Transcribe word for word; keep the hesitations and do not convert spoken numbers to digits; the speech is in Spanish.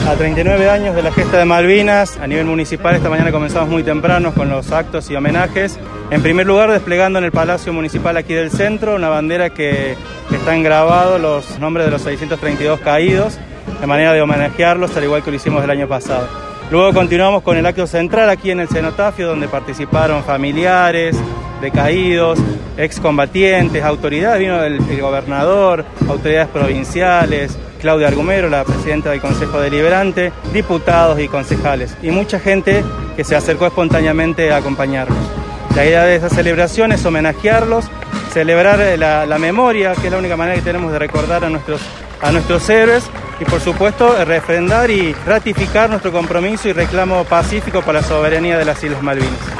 A treinta y nueve años de la gesta de Malvinas, a nivel municipal, esta mañana comenzamos muy temprano con los actos y homenajes. En primer lugar, desplegando en el Palacio Municipal aquí del centro una bandera que están grabados los nombres de los seiscientos treinta y dos caídos, de manera de homenajearlos, al igual que lo hicimos el año pasado. Luego continuamos con el acto central aquí en el cenotafio, donde participaron familiares de caídos, excombatientes, autoridades, vino el, el gobernador, autoridades provinciales, Claudia Argumero, la presidenta del Consejo Deliberante, diputados y concejales, y mucha gente que se acercó espontáneamente a acompañarnos. La idea de esa celebración es homenajearlos, celebrar la, la memoria, que es la única manera que tenemos de recordar a nuestros, a nuestros héroes, y por supuesto refrendar y ratificar nuestro compromiso y reclamo pacífico para la soberanía de las Islas Malvinas.